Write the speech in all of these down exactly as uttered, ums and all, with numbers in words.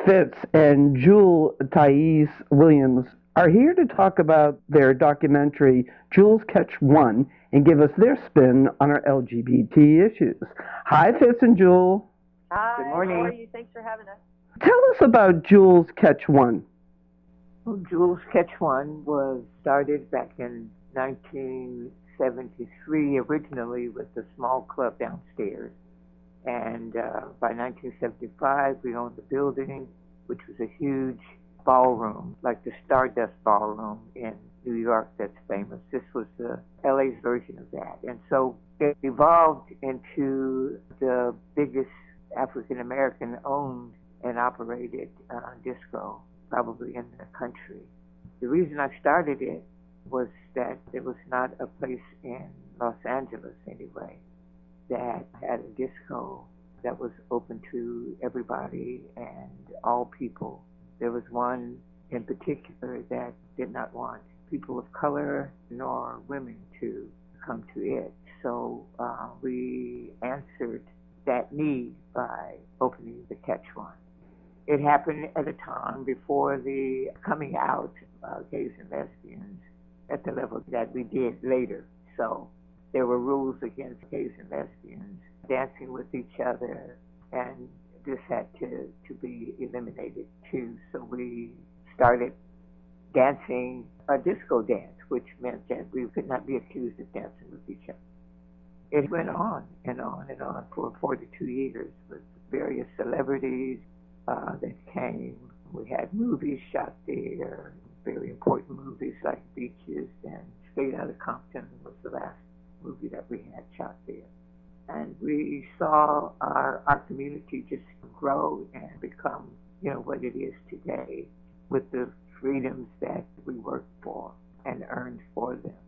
Fitz and Jewel Thais Williams are here to talk about their documentary, Jules Catch One, and give us their spin on our L G B T issues. Hi, Fitz and Jewel. Hi, Good morning. How are you? Thanks for having us. Tell us about Jules Catch One. Well, Jules Catch One was started back in nineteen seventy-three, originally with a small club downstairs. And uh, by nineteen seventy-five, we owned the building, which was a huge ballroom, like the Stardust Ballroom in New York that's famous. This was the L A's version of that. And so it evolved into the biggest African-American owned and operated uh, disco, probably in the country. The reason I started it was that there was not a place in Los Angeles, anyway, that had a disco that was open to everybody and all people. There was one in particular that did not want people of color nor women to come to it. So uh, we answered that need by opening the Catch One. It happened at a time before the coming out of gays and lesbians at the level that we did later. So there were rules against gays and lesbians dancing with each other, and this had to, to be eliminated too. So we started dancing a disco dance, which meant that we could not be accused of dancing with each other. It went on and on and on for forty-two years with various celebrities uh, that came. We had movies shot there, very important movies like Beaches and Straight Outta Compton was the last movie that we had shot there. And we saw our, our community just grow and become, you know, what it is today with the freedoms that we worked for and earned for them.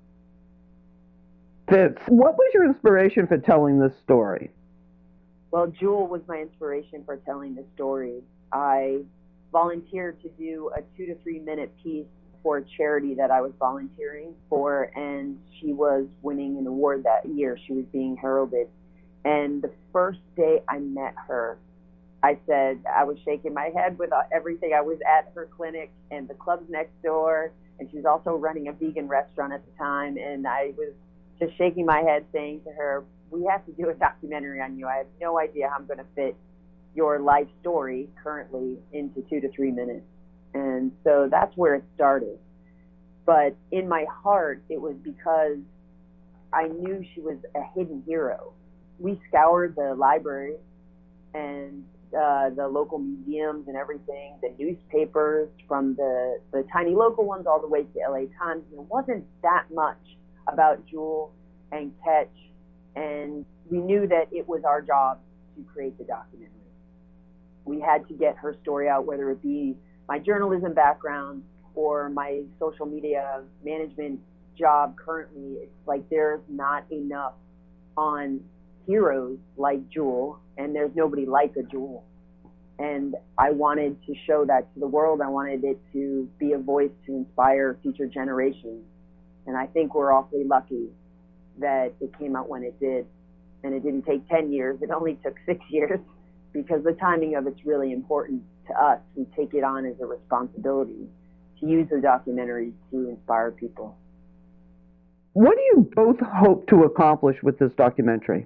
Fitz, what was your inspiration for telling this story? Well, Jewel was my inspiration for telling the story. I volunteered to do a two to three minute piece for a charity that I was volunteering for, and she was winning an award that year. She was being heralded. And the first day I met her, I said, I was shaking my head with everything. I was at her clinic and the club's next door, and she was also running a vegan restaurant at the time, and I was just shaking my head saying to her, we have to do a documentary on you. I have no idea how I'm going to fit your life story currently into two to three minutes. And so that's where it started. But in my heart, it was because I knew she was a hidden hero. We scoured the library and uh, the local museums and everything, the newspapers, from the, the tiny local ones all the way to L A Times. There wasn't that much about Jewel and Catch, and we knew that it was our job to create the documentary. We had to get her story out, whether it be my journalism background or my social media management job currently. It's like there's not enough on heroes like Jewel, and there's nobody like a Jewel. And I wanted to show that to the world. I wanted it to be a voice to inspire future generations. And I think we're awfully lucky that it came out when it did. And it didn't take ten years, it only took six years, because the timing of it's really important to us. We take it on as a responsibility to use the documentary to inspire people. What do you both hope to accomplish with this documentary?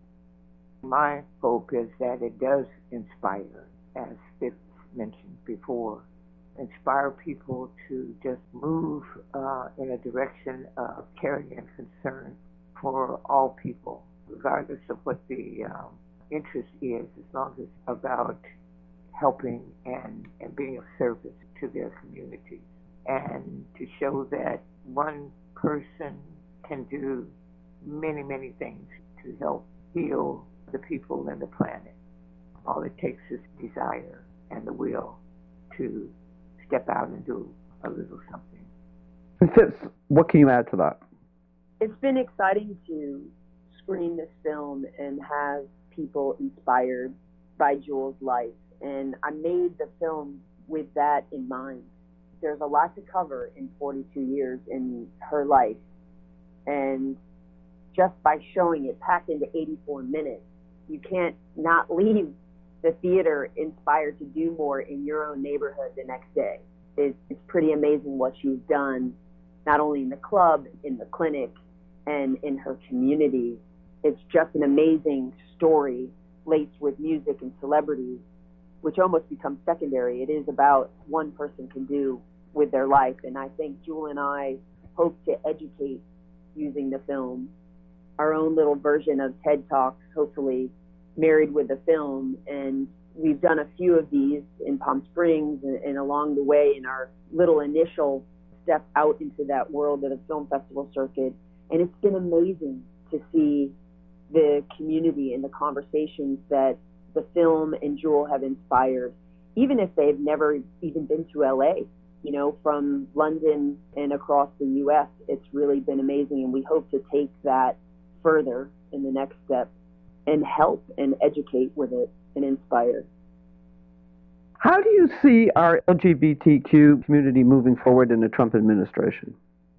My hope is that it does inspire, as Fitz mentioned before, inspire people to just move uh, in a direction of caring and concern for all people, regardless of what the um, interest is, as long as it's about helping and, and being of service to their communities, and to show that one person can do many, many things to help heal the people and the planet. All it takes is desire and the will to step out and do a little something. And Fitz, what can you add to that? It's been exciting to screen this film and have people inspired by Jewel's life. And I made the film with that in mind. There's a lot to cover in forty-two years in her life. And just by showing it packed into eighty-four minutes, you can't not leave the theater inspired to do more in your own neighborhood the next day. It, it's pretty amazing what she's done, not only in the club, in the clinic, and in her community. It's just an amazing story laced with music and celebrities, which almost becomes secondary. It is about one person can do with their life. And I think Jewel and I hope to educate using the film, our own little version of TED Talks, hopefully married with the film. And we've done a few of these in Palm Springs and, and along the way in our little initial step out into that world of the film festival circuit. And it's been amazing to see the community and the conversations that the film and Jewel have inspired, even if they've never even been to L A, you know, from London and across the U S. It's really been amazing, and we hope to take that further in the next step and help and educate with it and inspire. How do you see our L G B T Q community moving forward in the Trump administration?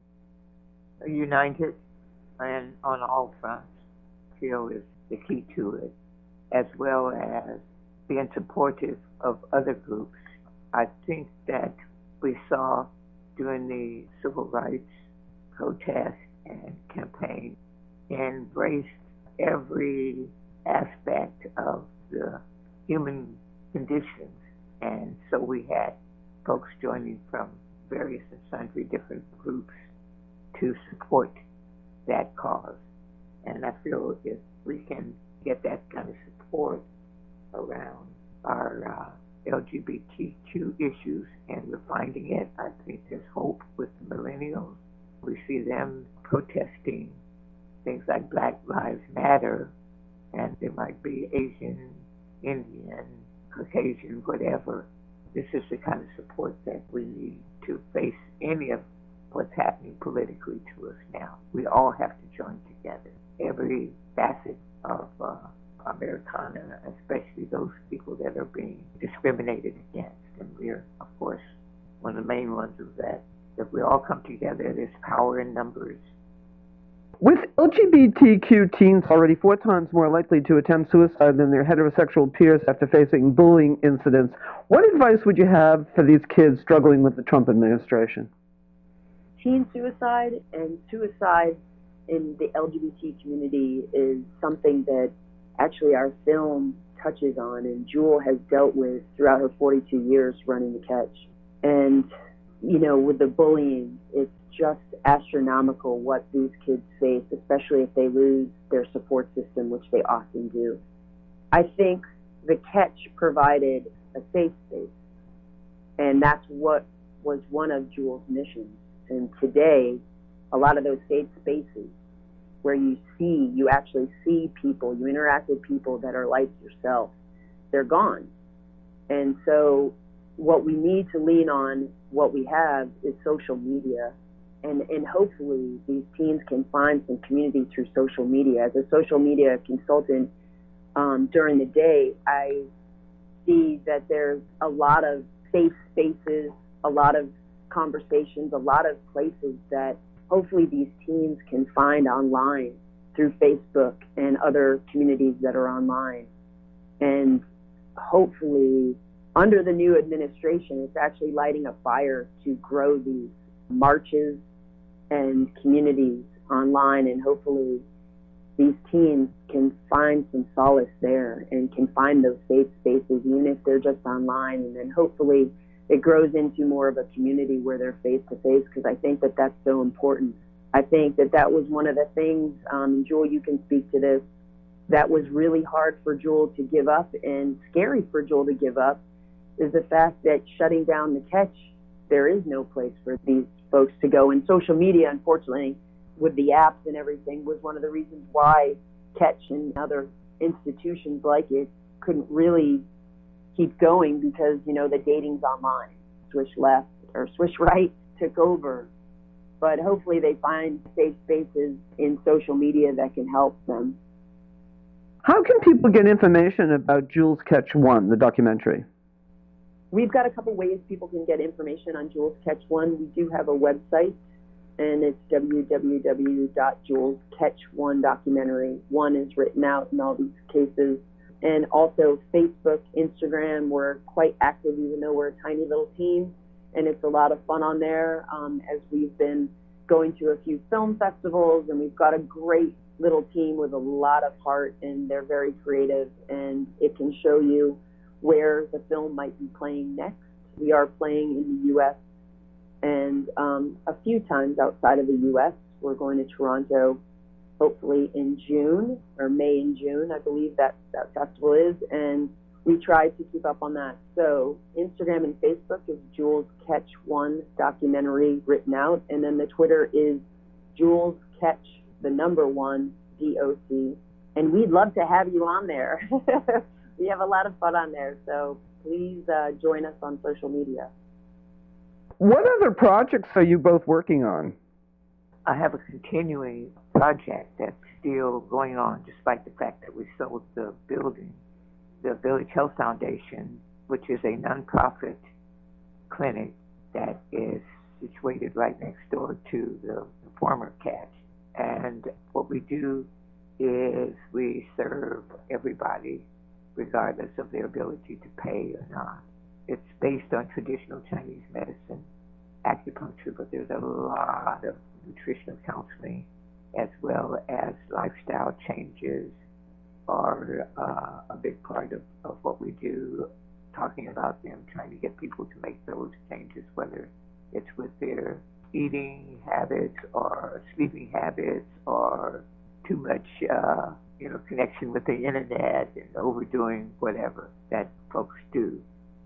United and on all fronts, I feel is the key to it, as well as being supportive of other groups. I think that we saw during the civil rights protest and campaign embraced every aspect of the human conditions. And so we had folks joining from various and sundry different groups to support that cause. And I feel if we can get that kind of support around our uh, L G B T Q issues, and we're finding it, I think there's hope with the millennials. We see them protesting things like Black Lives Matter, and there might be Asian, Indian, Caucasian, whatever. This is the kind of support that we need to face any of what's happening politically to us now. We all have to join together. Every facet of uh, Americana, especially those people that are being discriminated against. And we're, of course, one of the main ones of that. If we all come together, there's power in numbers. With L G B T Q teens already four times more likely to attempt suicide than their heterosexual peers after facing bullying incidents, what advice would you have for these kids struggling with the Trump administration? Teen suicide and suicide in the L G B T community is something that actually our film touches on, and Jewel has dealt with throughout her forty-two years running The Catch. And, you know, with the bullying, it's just astronomical what these kids face, especially if they lose their support system, which they often do. I think The Catch provided a safe space, and that's what was one of Jewel's missions. And today, a lot of those safe spaces where you see, you actually see people, you interact with people that are like yourself, they're gone. And so what we need to lean on, what we have, is social media. And, and hopefully these teens can find some community through social media. As a social media consultant um, during the day, I see that there's a lot of safe spaces, a lot of conversations, a lot of places that hopefully these teens can find online through Facebook and other communities that are online. And hopefully under the new administration, it's actually lighting a fire to grow these marches and communities online, and hopefully these teens can find some solace there and can find those safe spaces, even if they're just online, and then hopefully it grows into more of a community where they're face-to-face, because I think that that's so important. I think that that was one of the things, um, Jewel, you can speak to this, that was really hard for Jewel to give up and scary for Jewel to give up, is the fact that shutting down The Catch, there is no place for these folks to go. And social media, unfortunately, with the apps and everything, was one of the reasons why Catch and other institutions like it couldn't really keep going, because, you know, the dating's online. Swish left or swish right took over. But hopefully they find safe spaces in social media that can help them. How can people get information about Jewel's Catch One, the documentary? We've got a couple ways people can get information on Jewel's Catch One. We do have a website, and it's w w w dot jules catch one documentary. One is written out in all these cases And also Facebook, Instagram, we're quite active even though we're a tiny little team. And it's a lot of fun on there um, as we've been going to a few film festivals, and we've got a great little team with a lot of heart, and they're very creative, and it can show you where the film might be playing next. We are playing in the U S and um, a few times outside of the U S. We're going to Toronto hopefully in June, or May and June, I believe that that festival is, and we try to keep up on that. So Instagram and Facebook is Jules Catch One Documentary written out, and then the Twitter is Jules Catch the number one D O C, and we'd love to have you on there. We have a lot of fun on there, so please uh, join us on social media. What other projects are you both working on? I have a continuing project that's still going on despite the fact that we sold the building. The Village Health Foundation, which is a nonprofit clinic that is situated right next door to the, the former Catch. And what we do is we serve everybody regardless of their ability to pay or not. It's based on traditional Chinese medicine, acupuncture, but there's a lot of nutritional counseling as well as lifestyle changes are uh, a big part of, of what we do, talking about them, trying to get people to make those changes, whether it's with their eating habits or sleeping habits or too much uh, you know, connection with the internet and overdoing whatever that folks do.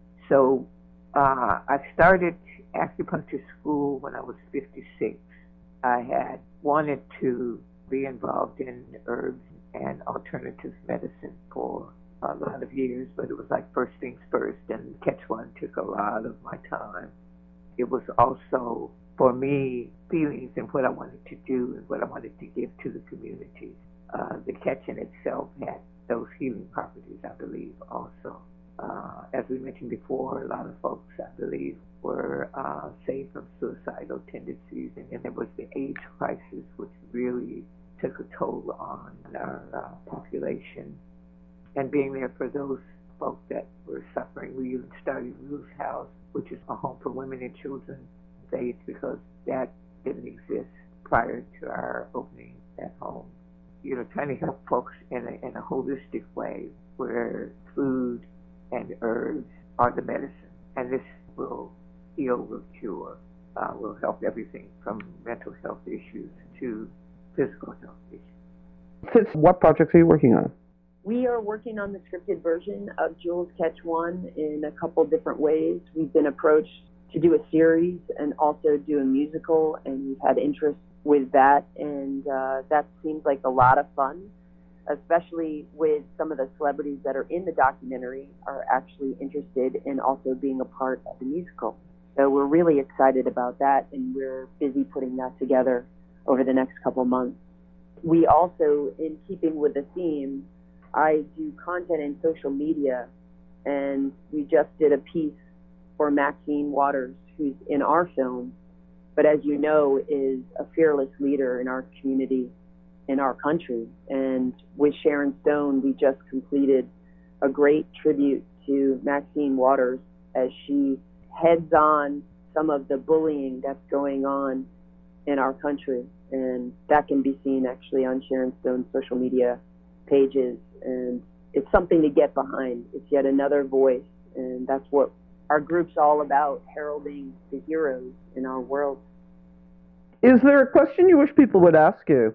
So uh, I started acupuncture school when I was fifty-six. I had wanted to be involved in herbs and alternative medicine for a lot of years, but it was like first things first, and Catch One took a lot of my time. It was also, for me, feelings and what I wanted to do and what I wanted to give to the community. Uh, the Catch in itself had those healing properties, I believe, also. Uh, as we mentioned before, a lot of folks, I believe, were uh, saved from suicidal tendencies, and then there was the AIDS crisis, which really took a toll on our uh, population. And being there for those folks that were suffering, we even started Ruth's House, which is a home for women and children with AIDS, because that didn't exist prior to our opening that home. You know, trying to help folks in a, in a holistic way where food and herbs are the medicine. And this will heal, will cure, uh, will help everything from mental health issues to physical health issues. Fitz, what projects are you working on? We are working on the scripted version of Jules Catch One in a couple different ways. We've been approached to do a series and also do a musical, and we've had interest with that, and uh, that seems like a lot of fun, especially with some of the celebrities that are in the documentary are actually interested in also being a part of the musical. So we're really excited about that, and we're busy putting that together over the next couple months. We also, in keeping with the theme, I do content in social media, and we just did a piece for Maxine Waters, who's in our film, but as you know, is a fearless leader in our community, in our country. And with Sharon Stone, we just completed a great tribute to Maxine Waters as she heads on some of the bullying that's going on in our country. And that can be seen actually on Sharon Stone's social media pages. And it's something to get behind. It's yet another voice. And that's what our group's all about, heralding the heroes in our world. Is there a question you wish people would ask you?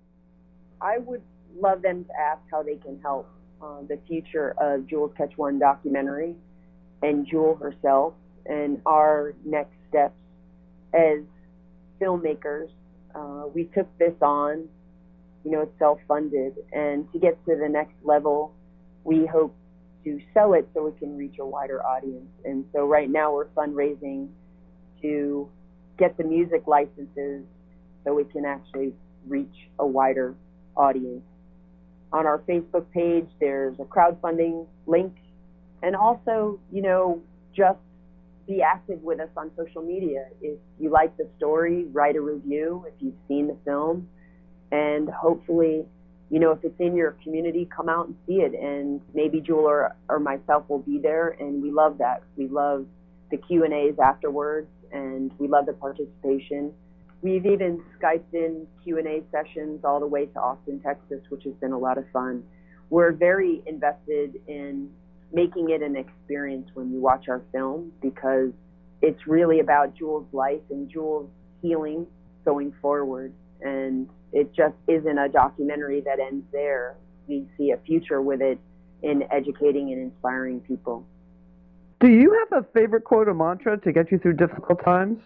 I would love them to ask how they can help uh, the future of Jules Catch One documentary and Jewel herself and our next steps as filmmakers. Uh, we took this on, you know, it's self-funded, and to get to the next level, we hope to sell it so it can reach a wider audience. And so right now we're fundraising to get the music licenses so it can actually reach a wider audience. On our Facebook page, there's a crowdfunding link, and also, you know, just be active with us on social media. If you like the story, write a review if you've seen the film, and hopefully you know, if it's in your community, come out and see it. And maybe Jewel or, or myself will be there. And we love that. We love the Q and A's afterwards, and we love the participation. We've even Skyped in Q and A sessions all the way to Austin, Texas, which has been a lot of fun. We're very invested in making it an experience when you watch our film, because it's really about Jewel's life and Jewel's healing going forward. And it just isn't a documentary that ends there. We see a future with it in educating and inspiring people. Do you have a favorite quote or mantra to get you through difficult times?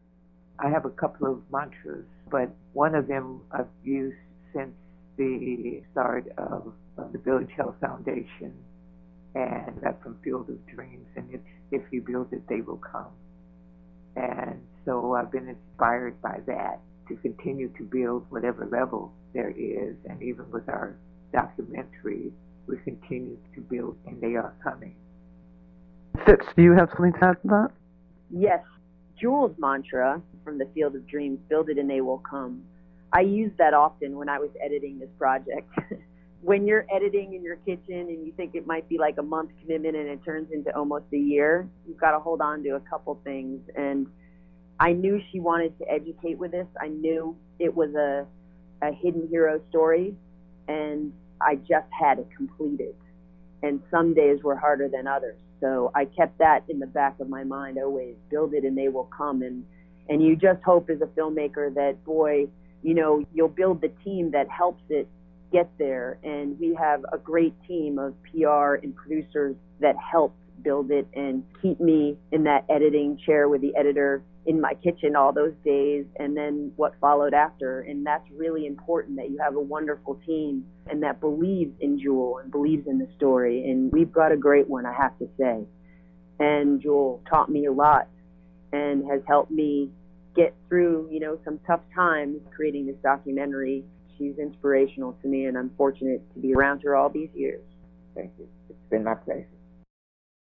I have a couple of mantras, but one of them I've used since the start of, of the Village Health Foundation, and that's from Field of Dreams, and it's, if you build it, they will come. And so I've been inspired by that to continue to build whatever level there is, and even with our documentary, we continue to build, and they are coming. Fitz, do you have something to add to that? Yes. Jewel's mantra from the Field of Dreams, build it and they will come. I used that often when I was editing this project. When you're editing in your kitchen and you think it might be like a month commitment and it turns into almost a year, you've got to hold on to a couple things. And I knew she wanted to educate with this. I knew it was a, a hidden hero story, and I just had it completed. And some days were harder than others. So I kept that in the back of my mind always, build it and they will come. And, and you just hope as a filmmaker that, boy, you know, you'll build the team that helps it get there. And we have a great team of P R and producers that help build it and keep me in that editing chair with the editor in my kitchen all those days, and then what followed after. And that's really important, that you have a wonderful team and that believes in Jewel and believes in the story. And we've got a great one, I have to say. And Jewel taught me a lot and has helped me get through, you know, some tough times creating this documentary. She's inspirational to me, and I'm fortunate to be around her all these years. Thank you. It's been my pleasure.